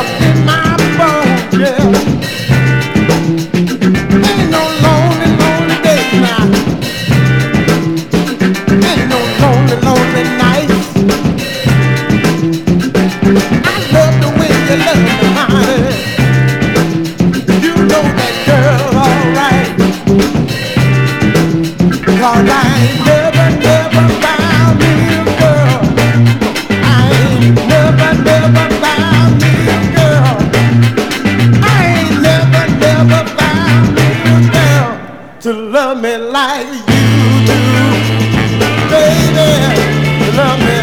up in my bones, yeah. Ain't no lonely, lonely day now. Ain't no lonely, lonely night. I love the way you love me, honey. You know that girl, alright. 'Cause I ain't never, never found me a girl. I ain't never, never found me a girl. I ain't never, never found me a girl to love me like you do, baby. To love me